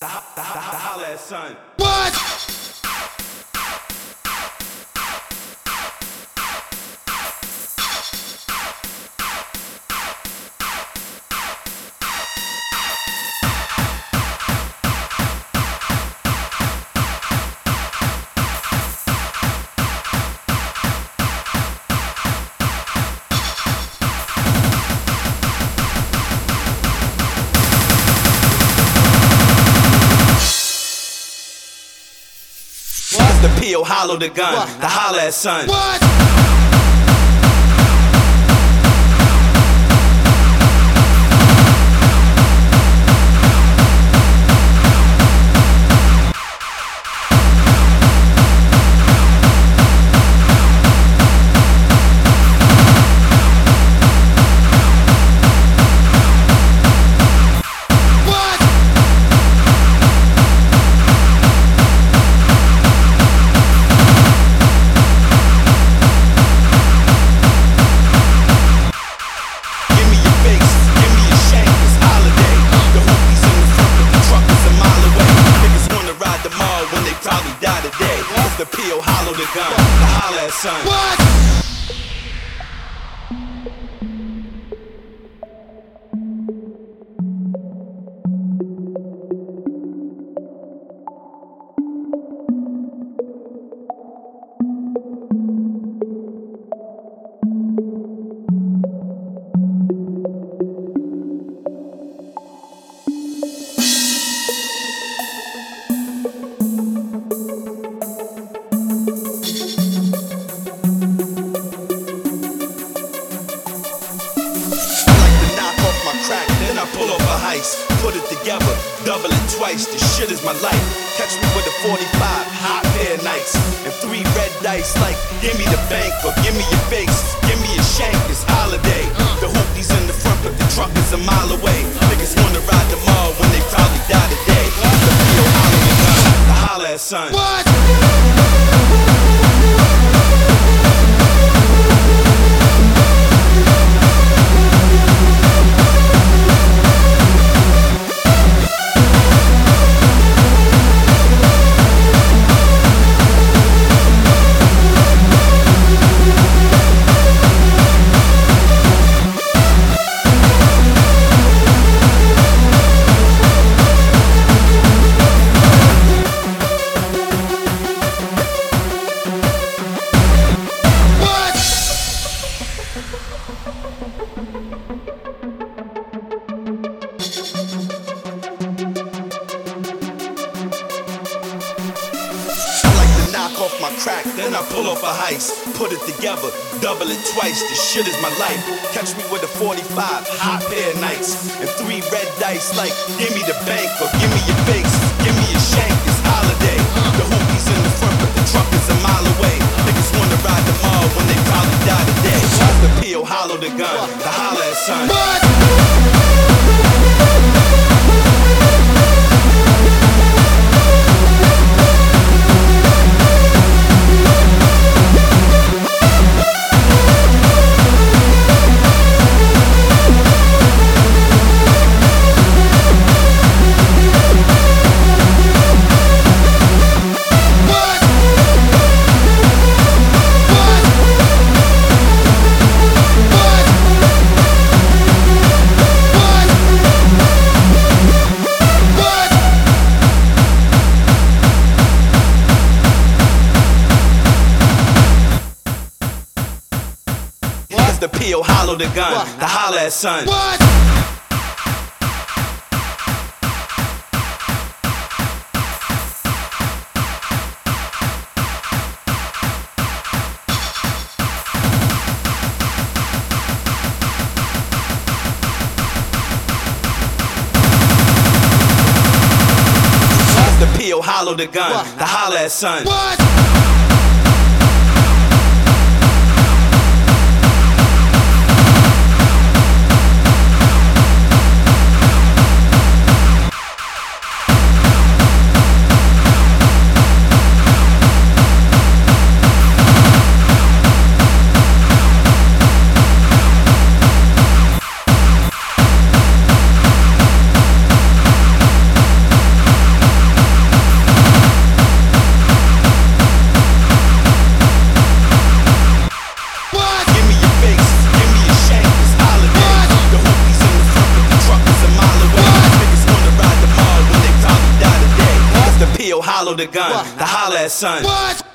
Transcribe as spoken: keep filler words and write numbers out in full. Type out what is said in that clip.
The, the, the, the holla at son. What? The P O hollow the gun, what? The holla at son. What? The P O hollow the gun, the holla at son. What? Put it together, double it twice, this shit is my life. Catch me with a forty-five, hot pair of nights, and three red dice like, give me the bank or give me your face, give me your shank, it's holiday. The hoopies in the front, but the truck is a mile away. Niggas wanna ride the mall when they probably die today. The P O holla the gun, the holla at son. What? Off my crack, then I pull off a heist. Put it together, double it twice, this shit is my life. Catch me with a forty-five, hot pair of nights, and three red dice like, give me the bank or give me your face, give me your shank, it's holiday. The hoopies in the front, but the truck is a mile away. Niggas wanna ride the mall when they probably die today. The P O hollow the gun, the holla at son. What? The P O hollow the gun, what? The holla at son. What? The P O hollow the gun, what? The holla at son. What? follow the gun, What? to holler at son. What?